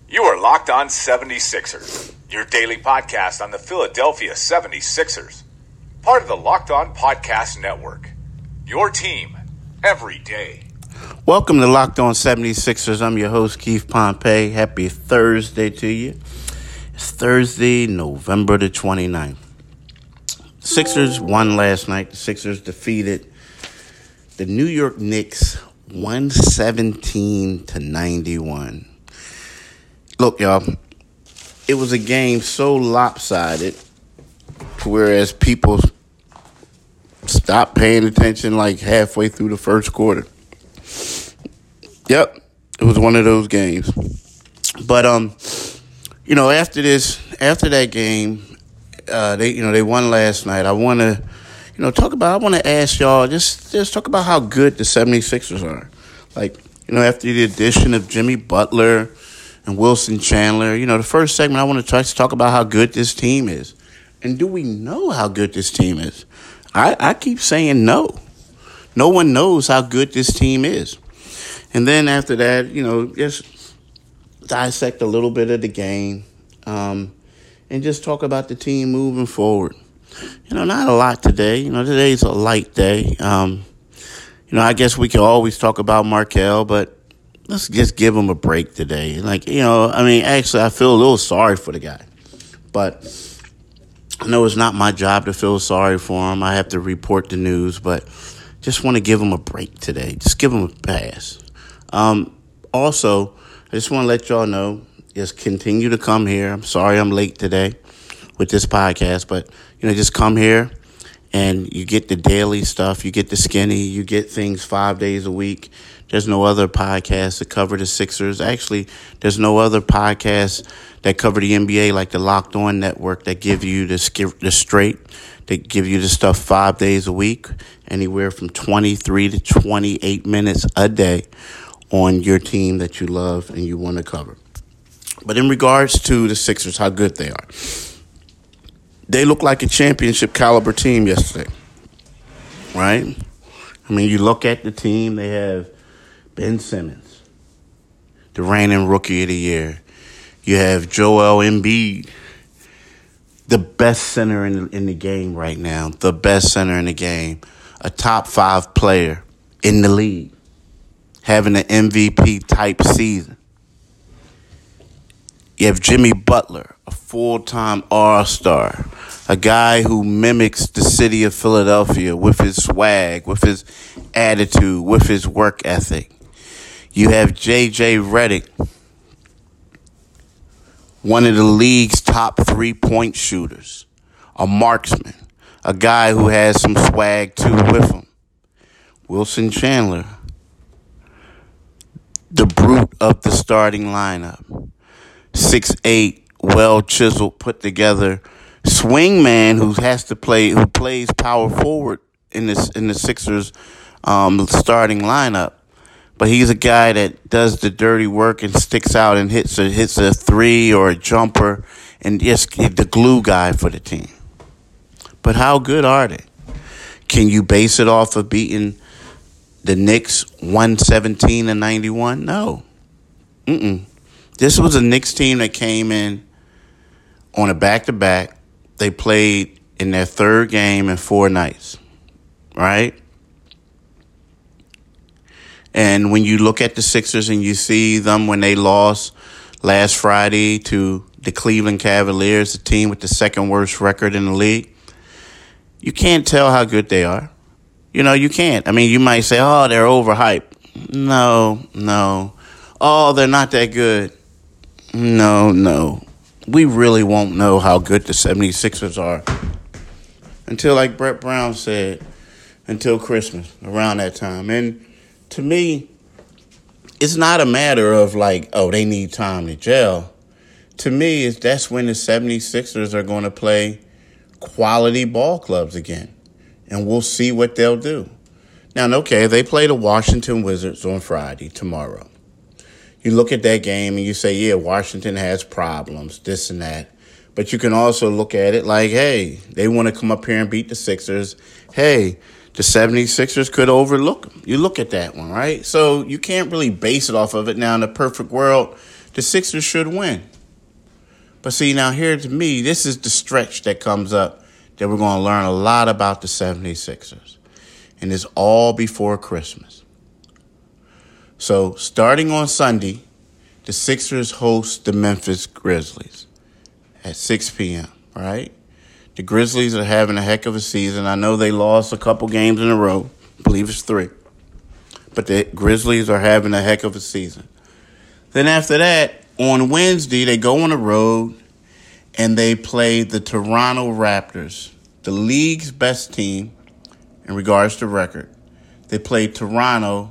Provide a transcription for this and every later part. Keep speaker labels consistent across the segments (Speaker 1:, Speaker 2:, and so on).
Speaker 1: You are Locked On 76ers, your daily podcast on the Philadelphia 76ers. Part of the Locked On Podcast Network, your team every day.
Speaker 2: Welcome to Locked On 76ers. I'm your host, Keith Pompey. Happy Thursday to you. It's Thursday, November the 29th. Sixers won last night. The Sixers defeated the New York Knicks 117-91. Look, y'all, it was a game so lopsided, whereas people stopped paying attention like halfway through the first quarter. Yep, it was one of those games. But after that game, they won last night. I want to, I want to ask y'all just talk about how good the 76ers are. Like, after the addition of Jimmy Butler and Wilson Chandler, the first segment I want to try to talk about how good this team is. And do we know how good this team is? I keep saying no. No one knows how good this team is. And then after that, just dissect a little bit of the game and just talk about the team moving forward. Not a lot today. Today's a light day. I guess we can always talk about Markelle, but let's just give him a break today. Actually, I feel a little sorry for the guy. But I know it's not my job to feel sorry for him. I have to report the news, but just want to give him a break today. Just give him a pass. Also, I just want to let y'all know, just continue to come here. I'm sorry I'm late today with this podcast, but, just come here and you get the daily stuff. You get the skinny. You get things 5 days a week. There's no other podcast that cover the Sixers. Actually, there's no other podcast that cover the NBA like the Locked On Network that give you the straight. They give you the stuff 5 days a week, anywhere from 23 to 28 minutes a day on your team that you love and you want to cover. But in regards to the Sixers, how good they are, they look like a championship caliber team yesterday, right? You look at the team, they have Ben Simmons, the reigning Rookie of the Year. You have Joel Embiid, the best center in the game right now, the best center in the game, a top 5 player in the league, having an MVP-type season. You have Jimmy Butler, a full-time all-star, a guy who mimics the city of Philadelphia with his swag, with his attitude, with his work ethic. You have J.J. Redick, one of the league's top 3-point shooters, a marksman, a guy who has some swag too with him. Wilson Chandler, the brute of the starting lineup, 6'8", well-chiseled, put together swingman who plays power forward in the Sixers starting lineup. But he's a guy that does the dirty work and sticks out and hits a three or a jumper and just the glue guy for the team. But how good are they? Can you base it off of beating the Knicks 117-91? No. This was a Knicks team that came in on a back-to-back. They played in their third game in 4 nights, right? And when you look at the Sixers and you see them when they lost last Friday to the Cleveland Cavaliers, the team with the second worst record in the league, you can't tell how good they are. You can't. You might say, oh, they're overhyped. No. Oh, they're not that good. No. We really won't know how good the 76ers are until, like Brett Brown said, until Christmas, around that time. And to me, it's not a matter of like, oh, they need time to gel. To me, that's when the 76ers are going to play quality ball clubs again. And we'll see what they'll do. Now, okay, they play the Washington Wizards on Friday, tomorrow. You look at that game and you say, yeah, Washington has problems, this and that. But you can also look at it like, hey, they want to come up here and beat the Sixers. Hey, the 76ers could overlook them. You look at that one, right? So you can't really base it off of it. Now, in the perfect world, the Sixers should win. But see, now here to me, this is the stretch that comes up that we're going to learn a lot about the 76ers. And it's all before Christmas. So starting on Sunday, the Sixers host the Memphis Grizzlies at 6 p.m., right? The Grizzlies are having a heck of a season. I know they lost a couple games in a row. I believe it's 3. But the Grizzlies are having a heck of a season. Then after that, on Wednesday, they go on the road and they play the Toronto Raptors, the league's best team in regards to record. They play Toronto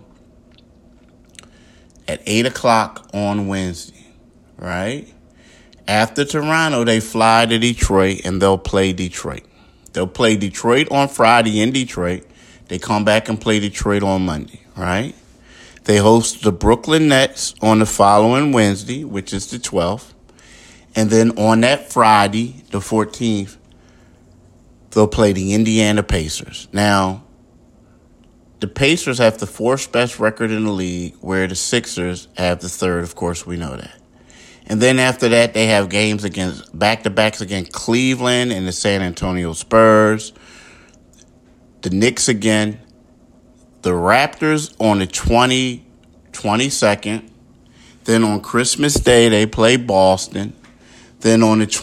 Speaker 2: at 8 o'clock on Wednesday, right? After Toronto, they fly to Detroit and they'll play Detroit. They'll play Detroit on Friday in Detroit. They come back and play Detroit on Monday, right? They host the Brooklyn Nets on the following Wednesday, which is the 12th. And then on that Friday, the 14th, they'll play the Indiana Pacers. Now, the Pacers have the 4th best record in the league, where the Sixers have the 3rd. Of course, we know that. And then after that, they have games against back-to-backs against Cleveland and the San Antonio Spurs, the Knicks again, the Raptors on the 22nd. Then on Christmas Day, they play Boston. Then on the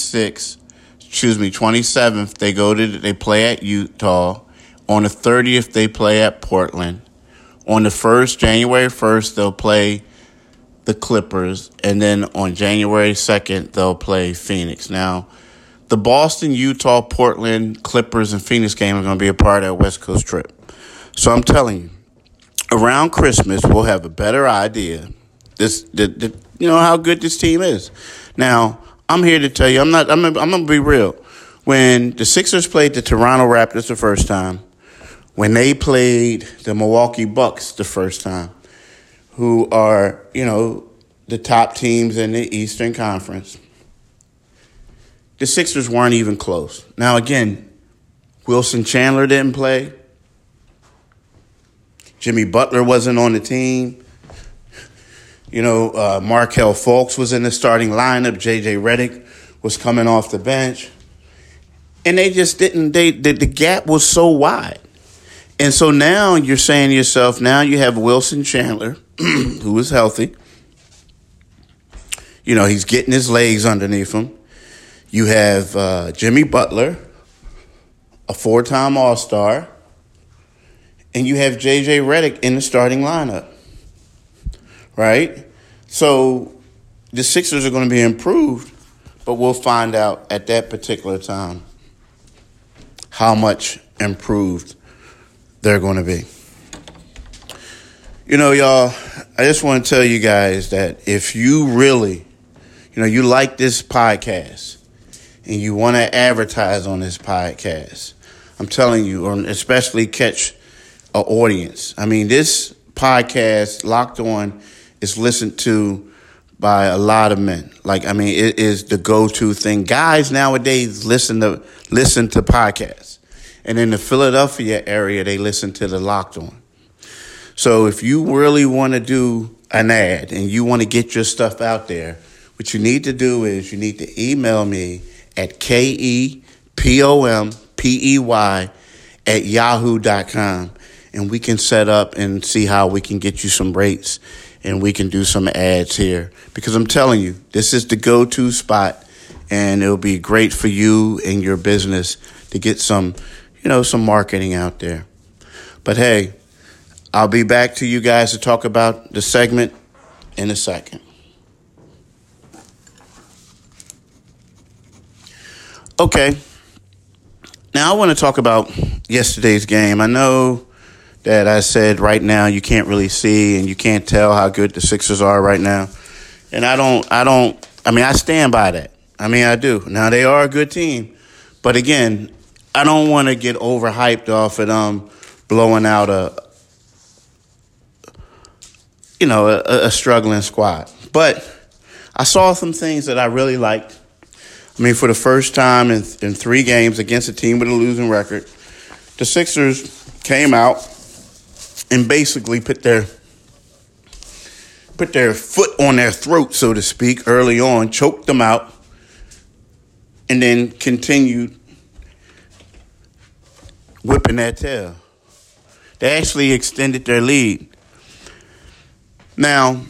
Speaker 2: 27th, they play at Utah. On the 30th, they play at Portland. On the 1st, January 1st, they'll play the Clippers. And then on January 2nd, they'll play Phoenix. Now, the Boston, Utah, Portland, Clippers, and Phoenix game are going to be a part of that West Coast trip. So I'm telling you, around Christmas, we'll have a better idea how good this team is. Now, I'm here to tell you, I'm going to be real. When the Sixers played the Toronto Raptors the first time, when they played the Milwaukee Bucks the first time, who are, the top teams in the Eastern Conference, the Sixers weren't even close. Now, again, Wilson Chandler didn't play. Jimmy Butler wasn't on the team. Markelle Fultz was in the starting lineup. J.J. Redick was coming off the bench. And they just didn't, the gap was so wide. And so now you're saying to yourself, now you have Wilson Chandler, who is healthy. He's getting his legs underneath him. You have Jimmy Butler, a 4-time All-Star. And you have J.J. Redick in the starting lineup, right? So the Sixers are going to be improved, but we'll find out at that particular time how much improved they're going to be. Y'all, I just want to tell you guys that if you really, you like this podcast and you want to advertise on this podcast, I'm telling you, or especially catch an audience. I mean, this podcast, Locked On, is listened to by a lot of men. It is the go-to thing. Guys nowadays listen to podcasts. And in the Philadelphia area, they listen to the Locked On. So if you really want to do an ad and you want to get your stuff out there, what you need to do is you need to email me at kepompey@yahoo.com. And we can set up and see how we can get you some rates and we can do some ads here. Because I'm telling you, this is the go-to spot, and it'll be great for you and your business to get some marketing out there. But hey, I'll be back to you guys to talk about the segment in a second. Okay. Now I want to talk about yesterday's game. I know that I said right now you can't really see and you can't tell how good the Sixers are right now. And I stand by that. I do. Now, they are a good team. But again, I don't want to get overhyped off of them blowing out a struggling squad. But I saw some things that I really liked. For the first time in 3 games against a team with a losing record, the Sixers came out and basically put their put their foot on their throat, so to speak, early on, choked them out, and then continued whipping that tail. They actually extended their lead. Now,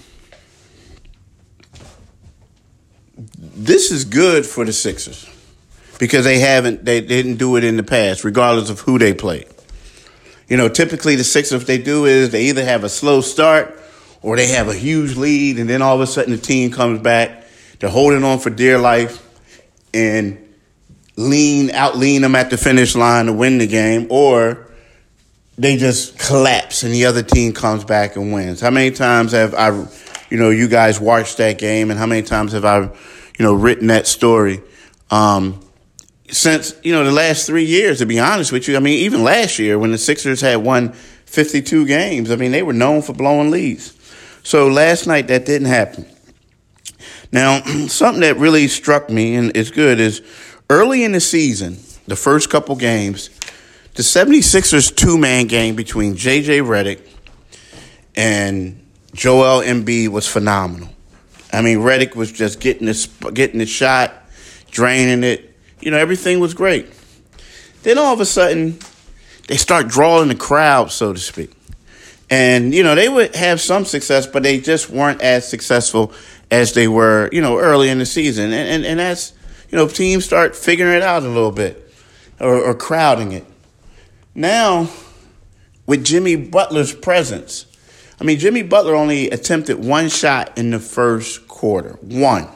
Speaker 2: this is good for the Sixers because they didn't do it in the past, regardless of who they played. You know, typically the Sixers, what they do is they either have a slow start or they have a huge lead, and then all of a sudden the team comes back. They're holding on for dear life and out-lean them at the finish line to win the game, or they just collapse and the other team comes back and wins. How many times have you guys watched that game, and how many times have I, written that story? Since, the last 3 years, to be honest with you. I mean, even last year when the Sixers had won 52 games, I mean, they were known for blowing leads. So last night that didn't happen. Now, something that really struck me, and it's good, is early in the season, the first couple games, the 76ers two-man game between J.J. Redick and Joel Embiid was phenomenal. I mean, Redick was just getting the shot, draining it. Everything was great. Then all of a sudden, they start drawing the crowd, so to speak. And, they would have some success, but they just weren't as successful as they were, early in the season. And that's, teams start figuring it out a little bit or crowding it. Now, with Jimmy Butler's presence, Jimmy Butler only attempted one shot in the first quarter. One.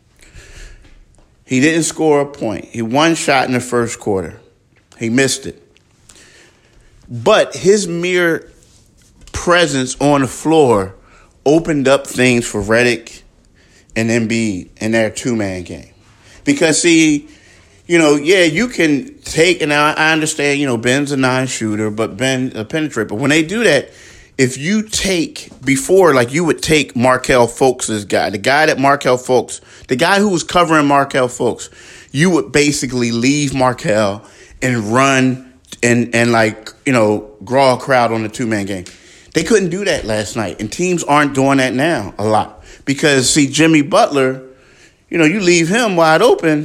Speaker 2: He didn't score a point. He one shot in the first quarter. He missed it. But his mere presence on the floor opened up things for Redick and Embiid in their two-man game. Because, see, you can take, and I understand, Ben's a non-shooter, but Ben a penetrator. But when they do that, if you take, before, like you would take Markelle Fultz's guy, the guy who was covering Markelle Fultz, you would basically leave Markelle and run and draw a crowd on the two-man game. They couldn't do that last night, and teams aren't doing that now a lot. Because, see, Jimmy Butler, you leave him wide open,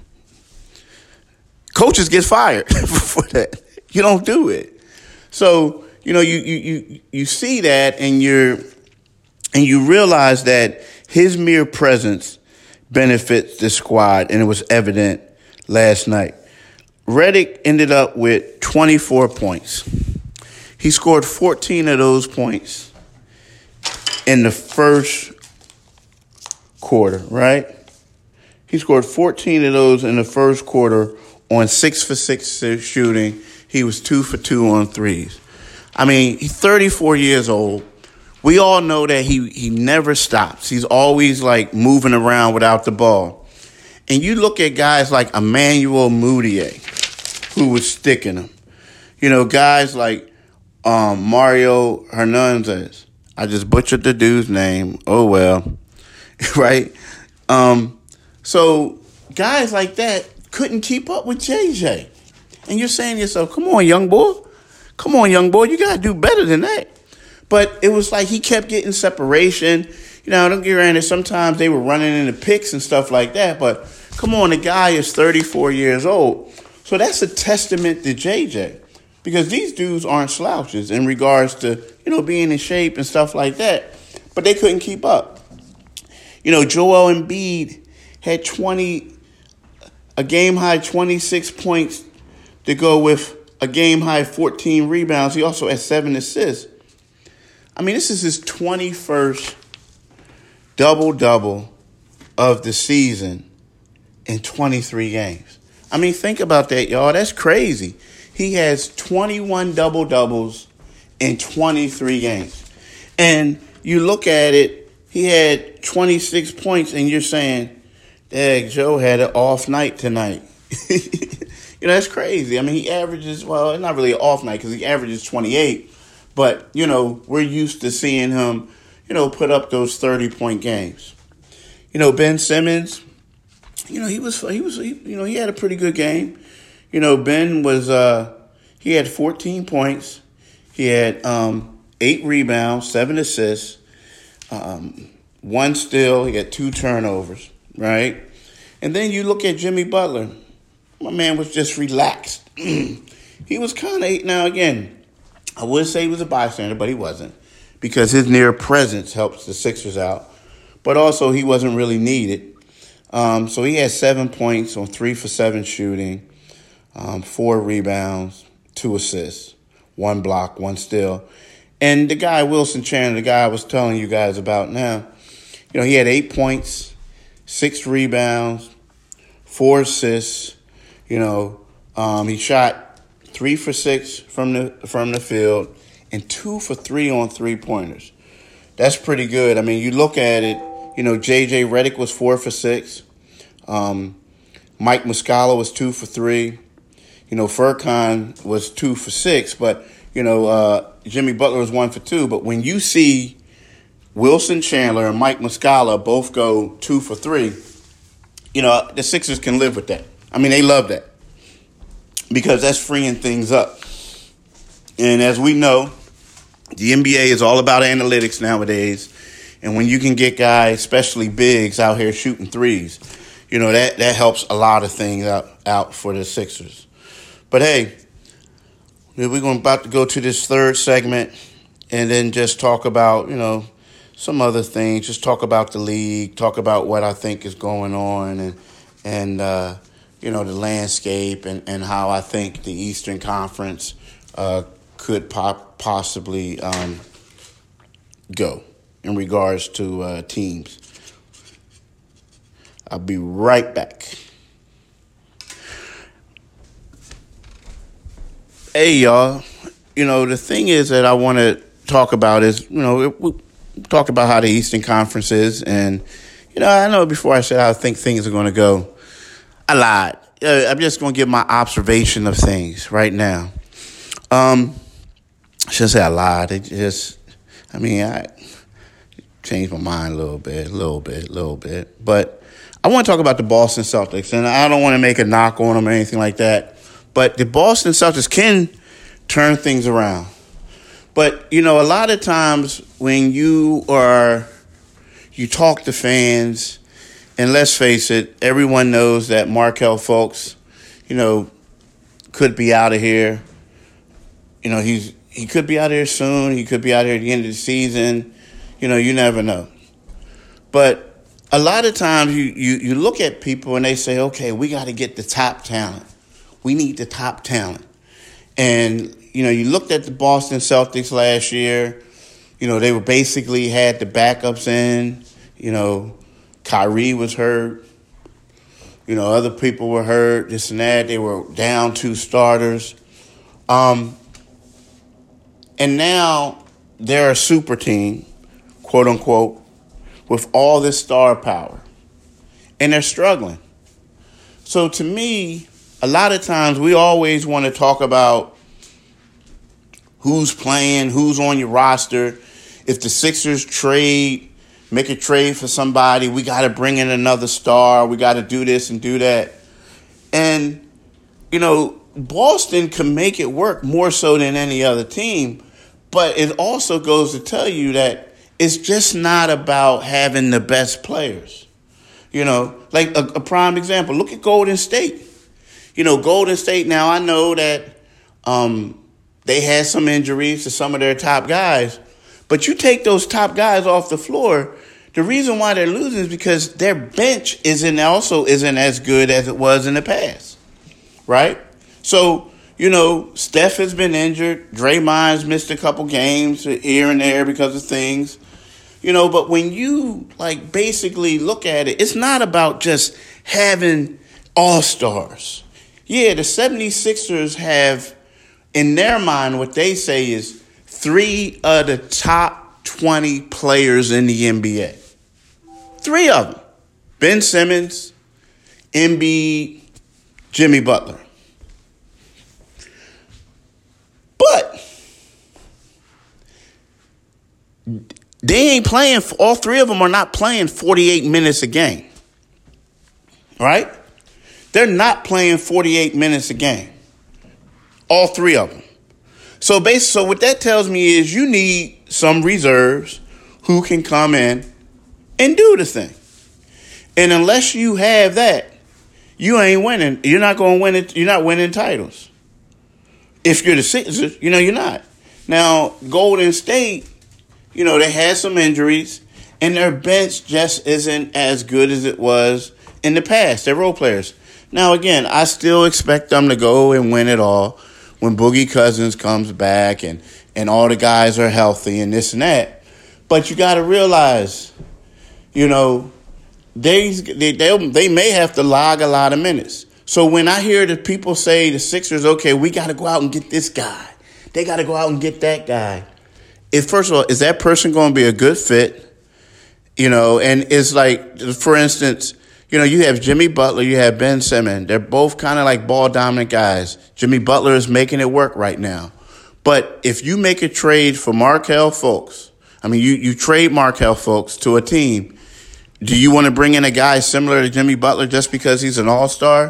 Speaker 2: coaches get fired for that. You don't do it. So, you see that, and you realize that his mere presence benefits the squad, and it was evident last night. Redick ended up with 24 points. He scored 14 of those points in the first quarter, right? He scored 14 of those in the first quarter on 6 for 6 shooting. He was 2 for 2 on threes. He's 34 years old. We all know that he never stops. He's always moving around without the ball. And you look at guys like Emmanuel Mudiay, who was sticking him. Guys like Mario Hernandez. I just butchered the dude's name. Oh, well. Right? So guys like that couldn't keep up with JJ. And you're saying to yourself, come on, young boy. You got to do better than that. But it was like he kept getting separation. Don't get around it. Sometimes they were running into picks and stuff like that. But come on, the guy is 34 years old. So that's a testament to JJ. Because these dudes aren't slouches in regards to, being in shape and stuff like that. But they couldn't keep up. Joel Embiid had a game-high 26 points to go with a game-high 14 rebounds. He also had 7 assists. This is his 21st double-double of the season in 23 games. Think about that, y'all. That's crazy. He has 21 double-doubles in 23 games. And you look at it, he had 26 points, and you're saying, dang, Joe had an off night tonight. That's crazy. He averages, well, not really an off night because he averages 28. But, we're used to seeing him, put up those 30-point games. Ben Simmons, he had a pretty good game. Ben was, he had 14 points. He had 8 rebounds, 7 assists. 1 steal. He had 2 turnovers, right? And then you look at Jimmy Butler. My man was just relaxed. He was kind of, now again, I would say he was a bystander, but he wasn't, because his near presence helps the Sixers out. But also he wasn't really needed. So he had 7 points on 3 for 7 shooting, 4 rebounds, 2 assists, 1 block, 1 steal. And the guy, Wilson Chandler, the guy I was telling you guys about now, he had 8 points, 6 rebounds, 4 assists. He shot 3 for 6 from the field and 2 for 3 on 3-pointers. That's pretty good. I mean, you look at it, J.J. Redick was 4 for 6. Mike Muscala was 2 for 3. Furkan was 2 for 6. But, Jimmy Butler was 1 for 2. But when you see Wilson Chandler and Mike Muscala both go 2 for 3, the Sixers can live with that. I mean, they love that because that's freeing things up. And as we know, the NBA is all about analytics nowadays. And when you can get guys, especially bigs, out here shooting threes, that helps a lot of things out for the Sixers. But hey, we're about to go to this third segment and then just talk about, some other things. Just talk about the league, talk about what I think is going on and the landscape and how I think the Eastern Conference could possibly go in regards to teams. I'll be right back. Hey, y'all. The thing is that I want to talk about is, we talk about how the Eastern Conference is. And, I know before I said how I think things are going to go, I lied. I'm just going to give my observation of things right now. I shouldn't say I lied. I changed my mind a little bit. But I want to talk about the Boston Celtics, and I don't want to make a knock on them or anything like that. But the Boston Celtics can turn things around. But, a lot of times when you talk to fans, and let's face it, everyone knows that Markelle Fultz, could be out of here. He could be out of here soon. He could be out here at the end of the season. You never know. But a lot of times you look at people and they say, okay, we got to get the top talent. We need the top talent. And, you looked at the Boston Celtics last year. They were basically had the backups in. Kyrie was hurt. Other people were hurt, this and that. They were down 2 starters. And now they're a super team, quote unquote, with all this star power. And they're struggling. So to me, a lot of times we always want to talk about who's playing, who's on your roster. If the Sixers make a trade for somebody, we got to bring in another star. We got to do this and do that. And, Boston can make it work more so than any other team. But it also goes to tell you that it's just not about having the best players. Like a prime example, look at Golden State. Golden State, now I know that they had some injuries to some of their top guys. But you take those top guys off the floor, the reason why they're losing is because their bench isn't as good as it was in the past, right? So, Steph has been injured. Draymond's missed a couple games here and there because of things. But when you, basically look at it, it's not about just having all-stars. Yeah, the 76ers have, in their mind, what they say is 3 of the top 20 players in the NBA. 3 of them. Ben Simmons, Embiid, Jimmy Butler. But they ain't playing, all 3 of them are not playing 48 minutes a game. Right? They're not playing 48 minutes a game. All 3 of them. So what that tells me is you need some reserves who can come in and do the thing. And unless you have that, you ain't winning. You're not going to win it. You're not winning titles. If you're the Sixers, you're not. Now, Golden State, they had some injuries, and their bench just isn't as good as it was in the past. They're role players. Now, again, I still expect them to go and win it all when Boogie Cousins comes back and all the guys are healthy and this and that. But you got to realize, they may have to log a lot of minutes. So when I hear the people say the Sixers, okay, we got to go out and get this guy. They got to go out and get that guy. First of all, is that person going to be a good fit? And it's like, for instance, you have Jimmy Butler, you have Ben Simmons. They're both kind of like ball-dominant guys. Jimmy Butler is making it work right now. But if you make a trade for Markelle Fultz, you trade Markelle Fultz to a team, do you want to bring in a guy similar to Jimmy Butler just because he's an all-star?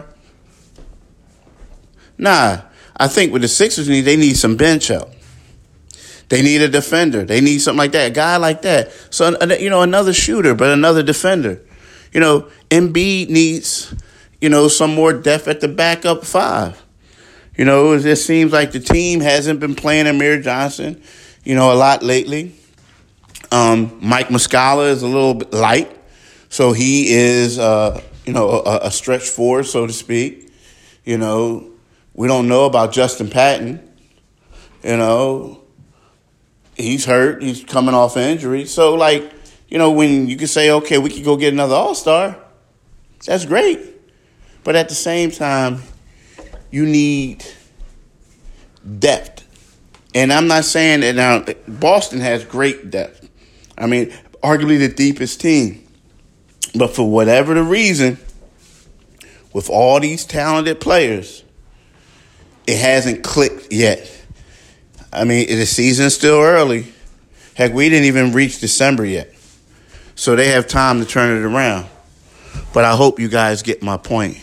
Speaker 2: Nah. I think with the Sixers, they need some bench help. They need a defender. They need something like that, a guy like that. So, another shooter, but another defender. Embiid needs, some more depth at the backup five. It seems like the team hasn't been playing Amir Johnson, a lot lately. Mike Muscala is a little bit light. So he is, a stretch forward, so to speak. We don't know about Justin Patton. He's hurt. He's coming off injury. So, when you can say, okay, we could go get another all-star, that's great. But at the same time, you need depth. And I'm not saying that now Boston has great depth. Arguably the deepest team. But for whatever the reason, with all these talented players, it hasn't clicked yet. The season's still early. Heck, we didn't even reach December yet. So they have time to turn it around. But I hope you guys get my point.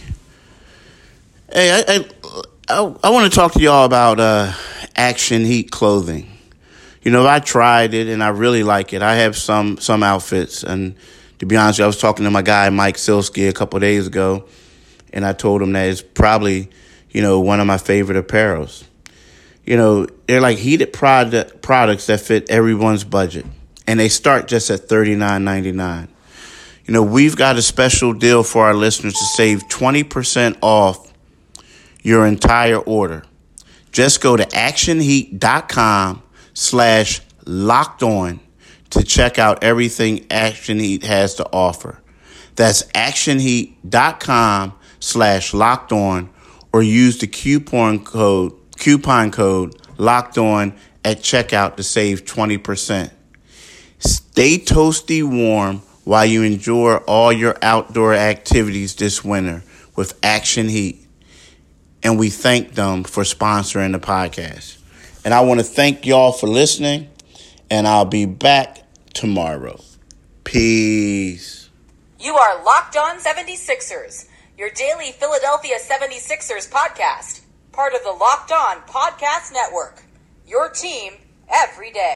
Speaker 2: Hey, I want to talk to y'all about Action Heat clothing. I tried it and I really like it. I have some outfits, and to be honest, I was talking to my guy Mike Silsky a couple of days ago, and I told him that it's probably, one of my favorite apparels. They're like heated products that fit everyone's budget, and they start just at $39.99. We've got a special deal for our listeners to save 20% off your entire order. Just go to actionheat.com/lockedon to check out everything Action Heat has to offer. That's actionheat.com/lockedon, or use the coupon code LOCKEDON at checkout to save 20%. Stay toasty warm while you enjoy all your outdoor activities this winter with Action Heat. And we thank them for sponsoring the podcast. And I want to thank y'all for listening, and I'll be back tomorrow. Peace.
Speaker 3: You are Locked On 76ers, your daily Philadelphia 76ers podcast, part of the Locked On Podcast Network, your team every day.